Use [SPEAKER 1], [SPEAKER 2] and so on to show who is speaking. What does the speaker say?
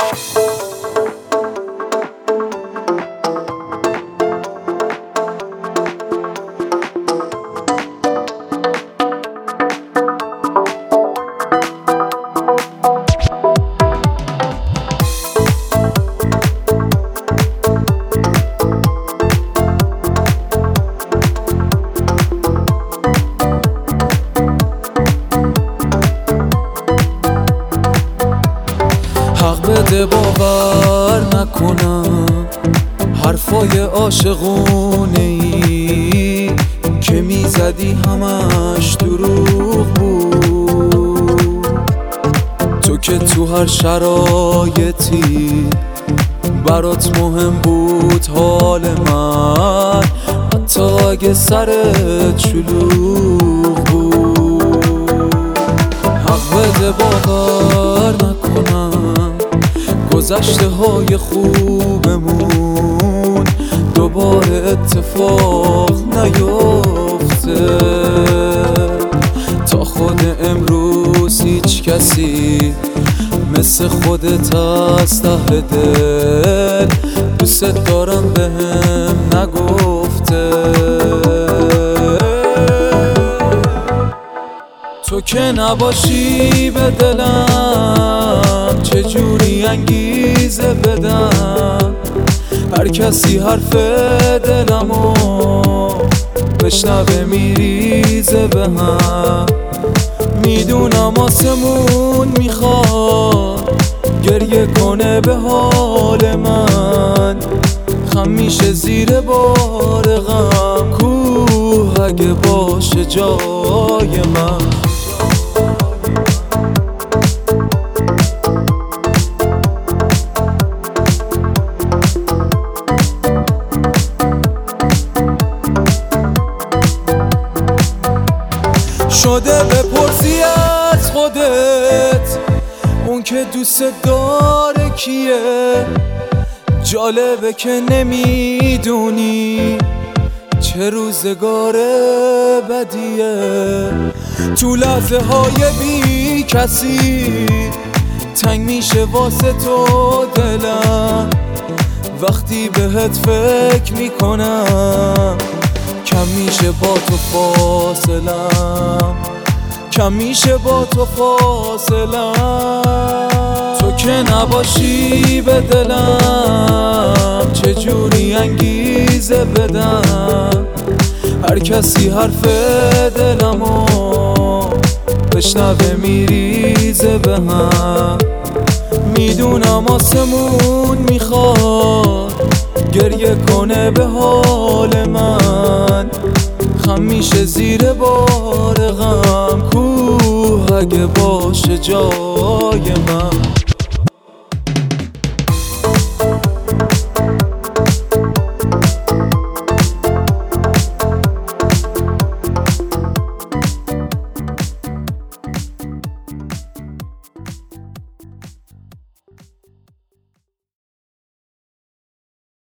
[SPEAKER 1] حق بده باور نکنم حرفای عاشقونه ای که میزدی همش دروغ بود. تو که تو هر شرایطی برات مهم بود حال من، حتی اگه سرت شلوغ بود. حق بده باور نکنم گذشته های خوبمون دوباره اتفاق نیفته. تا خود امروز هیچ کسی مثل خودت از ته دل دوست دارم بهم نگفته. تو که نباشی به دلم چجوری انگیزه بدم؟ هر کسی حرف دلمو بشنوه میریزه به هم. میدونم آسمون میخواد گریه کنه به حال من، خم میشه زیر بار غم کوه اگه باشه جای من. شده بپرسی از خودت اون که دوست داره کیه؟ جالبه که نمیدونی چه روزگار بدیه. تو لحظه های بی کسی تنگ میشه واسه تو دلم، وقتی بهت فکر میکنم کم میشه با تو فاصلم، کم میشه با تو فاصلم. تو که نباشی به دلم چجوری انگیزه بدم؟ هر کسی حرف دلمو بشنوه میریزه به هم. میدونم آسمون میخواد گریه کنه به حال من، خم میشه زیر بار غم کوه اگه باشه جای من.